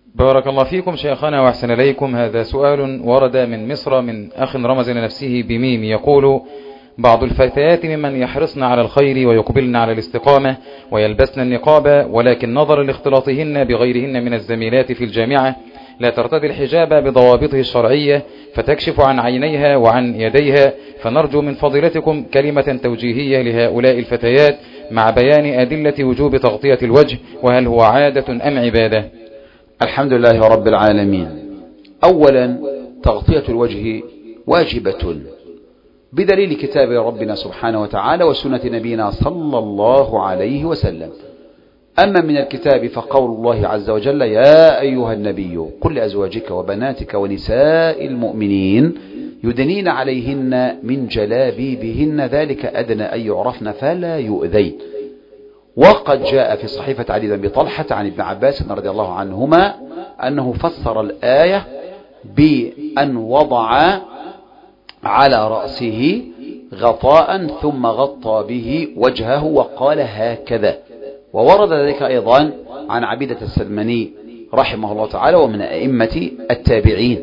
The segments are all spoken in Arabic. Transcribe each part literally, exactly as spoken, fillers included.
بارك الله فيكم شيخنا وأحسن إليكم. هذا سؤال ورد من مصر من أخ رمز لنفسه بميم، يقول: بعض الفتيات ممن يحرصن على الخير ويقبلن على الاستقامة ويلبسن النقاب، ولكن نظرا لاختلاطهن بغيرهن من الزميلات في الجامعة لا ترتدي الحجاب بضوابطه الشرعية فتكشف عن عينيها وعن يديها، فنرجو من فضيلتكم كلمة توجيهية لهؤلاء الفتيات مع بيان أدلة وجوب تغطية الوجه، وهل هو عادة أم عبادة؟ الحمد لله رب العالمين. أولا، تغطية الوجه واجبة بدليل كتاب ربنا سبحانه وتعالى وسنة نبينا صلى الله عليه وسلم. أما من الكتاب فقول الله عز وجل: يا أيها النبي قل لأزواجك وبناتك ونساء المؤمنين يدنين عليهن من جلابيبهن ذلك أدنى أن يعرفن فلا يؤذين. وقد جاء في صحيفة علي بن أبي طلحة عن ابن عباس رضي الله عنهما أنه فسر الآية بأن وضع على رأسه غطاء ثم غطى به وجهه وقال هكذا. وورد ذلك أيضا عن عبيدة السلماني رحمه الله تعالى ومن أئمة التابعين.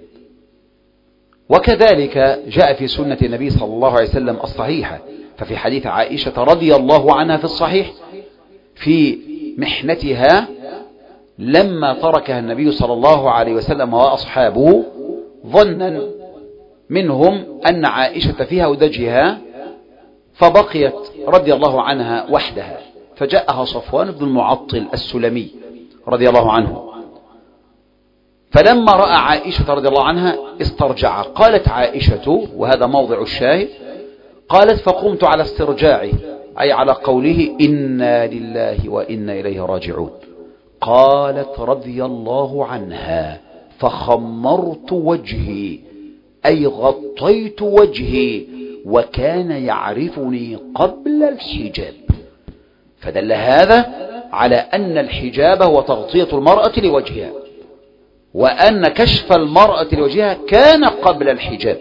وكذلك جاء في سنة النبي صلى الله عليه وسلم الصحيحة، ففي حديث عائشة رضي الله عنها في الصحيح في محنتها لما تركها النبي صلى الله عليه وسلم وأصحابه ظنا منهم أن عائشة فيها ودجها، فبقيت رضي الله عنها وحدها، فجاءها صفوان بن المعطل السلمي رضي الله عنه، فلما رأى عائشة رضي الله عنها استرجع. قالت عائشة، وهذا موضع الشاهد، قالت: فقمت على استرجاعه، أي على قوله إنا لله وإنا إليه راجعون. قالت رضي الله عنها: فخمرت وجهي، أي غطيت وجهي، وكان يعرفني قبل الحجاب. فدل هذا على أن الحجاب هو تغطية المرأة لوجهها، وأن كشف المرأة لوجهها كان قبل الحجاب.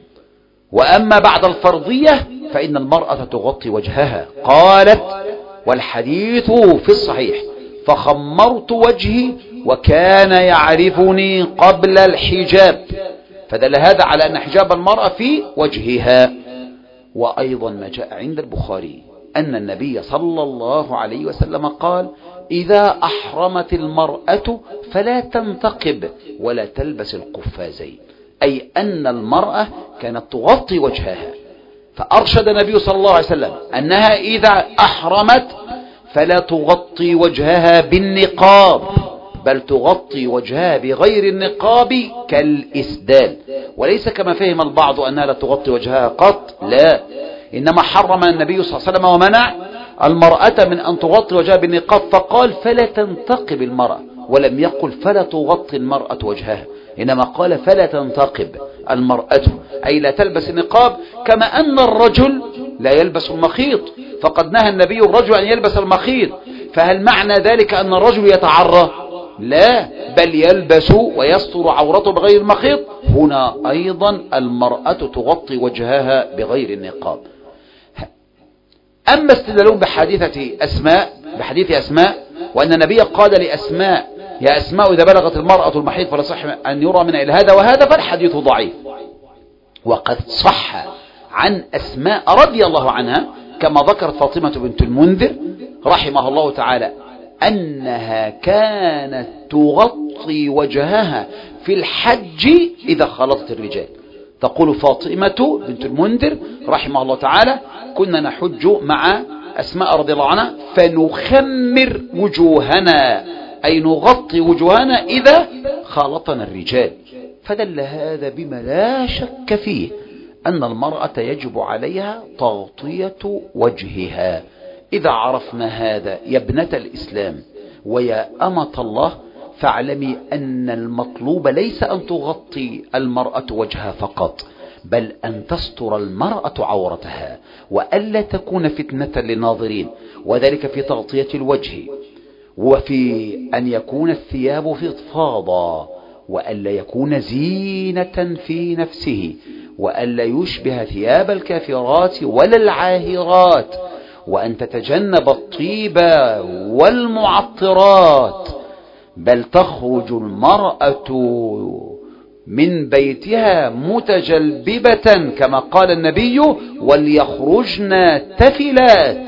وأما بعد الفرضية فإن المرأة تغطي وجهها. قالت: والحديث في الصحيح: فخمرت وجهي وكان يعرفني قبل الحجاب. فدل هذا على أن حجاب المرأة في وجهها. وأيضا ما جاء عند البخاري أن النبي صلى الله عليه وسلم قال: إذا أحرمت المرأة فلا تنتقب ولا تلبس القفازين، أي أن المرأة كانت تغطي وجهها. فأرشد النبي صلى الله عليه وسلم أنها إذا أحرمت فلا تغطي وجهها بالنقاب، بل تغطي وجهها بغير النقاب كالإسدال، وليس كما فهم البعض أنها لا تغطي وجهها قط، لا، إنما حرم النبي صلى الله عليه وسلم ومنع المرأة من أن تغطي وجهها بالنقاب، فقال: فلا تنتقب المرأة، ولم يقل فلا تغطي المرأة وجهها، إنما قال: فلا تنتقب المرأة، أي لا تلبس النقاب، كما أن الرجل لا يلبس المخيط، فقد نهى النبي الرجل أن يلبس المخيط. فهل معنى ذلك أن الرجل يتعرى؟ لا، بل يلبس ويستر عورته بغير المخيط. هنا أيضا المرأة تغطي وجهها بغير النقاب. أما استدلالهم بحديثة أسماء بحديث أسماء وأن النبي قال لأسماء: يا أسماء إذا بلغت المرأة المحيط فلا صح أن يرى من إلى هذا وهذا، فالحديث ضعيف. وقد صح عن أسماء رضي الله عنها كما ذكرت فاطمة بنت المنذر رحمه الله تعالى أنها كانت تغطي وجهها في الحج إذا خلطت الرجال. تقول فاطمة بنت المنذر رحمه الله تعالى: كنا نحج مع أسماء رضي الله عنها فنخمر وجوهنا، أي نغطي وجوهنا إذا خالطنا الرجال. فدل هذا بما لا شك فيه أن المرأة يجب عليها تغطية وجهها. إذا عرفنا هذا يا ابنة الإسلام ويا أمة الله، فاعلمي أن المطلوب ليس أن تغطي المرأة وجهها فقط، بل أن تستر المرأة عورتها وألا تكون فتنة للناظرين، وذلك في تغطية الوجه، وفي أن يكون الثياب فضفاضا، وألا يكون زينة في نفسه، وألا يشبه ثياب الكافرات ولا العاهرات، وأن تتجنب الطيب والمعطرات، بل تخرج المرأة من بيتها متجلببة كما قال النبي وليخرجن تفلات.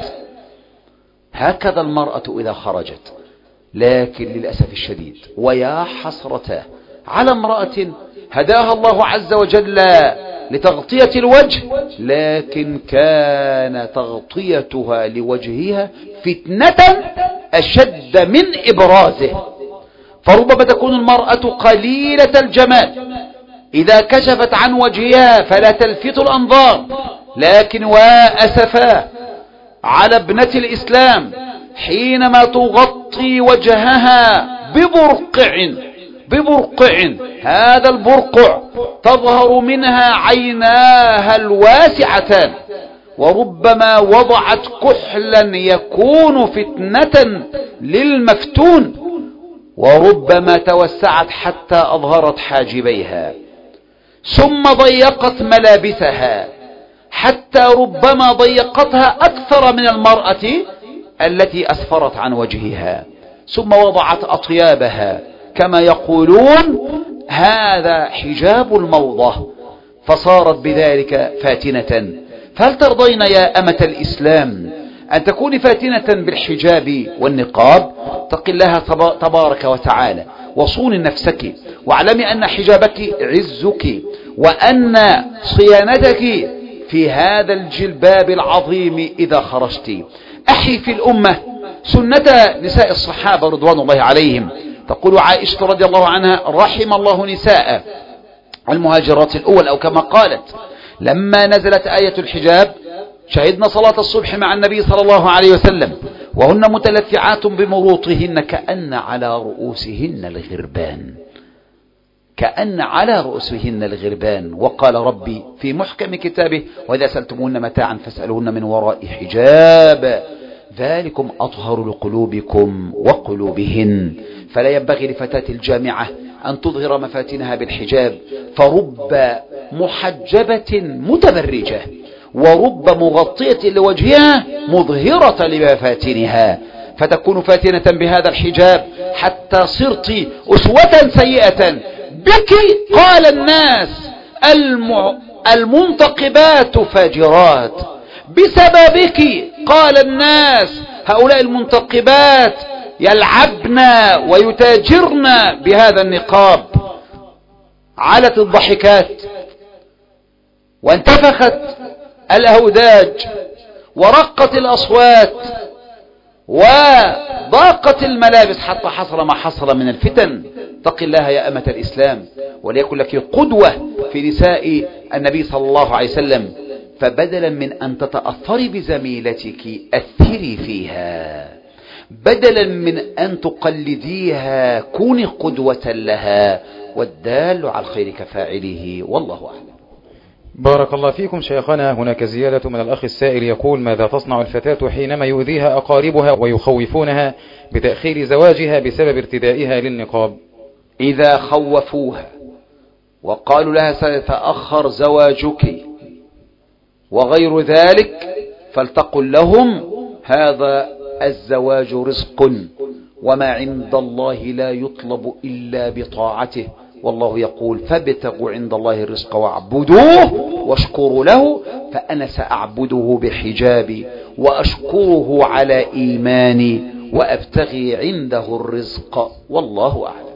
هكذا المرأة إذا خرجت. لكن للأسف الشديد ويا حسرته على امرأة هداها الله عز وجل لتغطية الوجه، لكن كان تغطيتها لوجهها فتنة أشد من إبرازه. فربما تكون المرأة قليلة الجمال إذا كشفت عن وجهها فلا تلفت الأنظار، لكن وأسفا على ابنة الإسلام حينما تغطي وجهها ببرقع ببرقع هذا البرقع تظهر منها عيناها الواسعتان، وربما وضعت كحلا يكون فتنة للمفتون، وربما توسعت حتى أظهرت حاجبيها، ثم ضيقت ملابسها حتى ربما ضيقتها أكثر من المرأة التي أسفرت عن وجهها، ثم وضعت أطيابها كما يقولون هذا حجاب الموضة، فصارت بذلك فاتنة. فهل ترضين يا أمة الإسلام أن تكوني فاتنة بالحجاب والنقاب؟ اتق الله تبارك وتعالى وصوني نفسك، واعلمي أن حجابك عزك، وأن صيانتك في هذا الجلباب العظيم إذا خرجت. أحي في الأمة سنة نساء الصحابة رضوان الله عليهم. تقول عائشة رضي الله عنها رحم الله نساء المهاجرات الأول، أو كما قالت لما نزلت آية الحجاب شهدنا صلاة الصبح مع النبي صلى الله عليه وسلم وهن متلفعات بمروطهن كأن على رؤوسهن الغربان، كأن على رؤوسهن الغربان. وقال ربي في محكم كتابه وإذا سألتموهن متاعا فاسألوهن من وراء حجاب ذلكم أطهر لقلوبكم وقلوبهن. فلا ينبغي لفتاة الجامعة أن تظهر مفاتنها بالحجاب، فرب محجبة متبرجة ورب مغطية لوجهها مظهرة لمفاتنها، فتكون فاتنة بهذا الحجاب حتى صرت أسوة سيئة بك. قال الناس المنتقبات فاجرات، بسببك قال الناس هؤلاء المنتقبات يلعبن ويتاجرن بهذا النقاب. علت الضحكات وانتفخت الأهوداج ورقت الأصوات وضاقت الملابس حتى حصل ما حصل من الفتن. اتق الله يا أمة الإسلام وليكن لك قدوة في نساء النبي صلى الله عليه وسلم، فبدلا من أن تتأثري بزميلتك أثري فيها، بدلا من أن تقلديها كوني قدوة لها، والدال على الخير كفاعله، والله أعلم. بارك الله فيكم شيخنا. هناك زيادة من الأخ السائل يقول ماذا تصنع الفتاة حينما يؤذيها أقاربها ويخوفونها بتأخير زواجها بسبب ارتدائها للنقاب؟ إذا خوفوها وقالوا لها سيتأخر زواجك وغير ذلك فلتقل لهم هذا الزواج رزق وما عند الله لا يطلب إلا بطاعته، والله يقول فابتغوا عند الله الرزق واعبدوه واشكروا له، فأنا سأعبده بحجابي وأشكره على إيماني وأبتغي عنده الرزق، والله أعلم.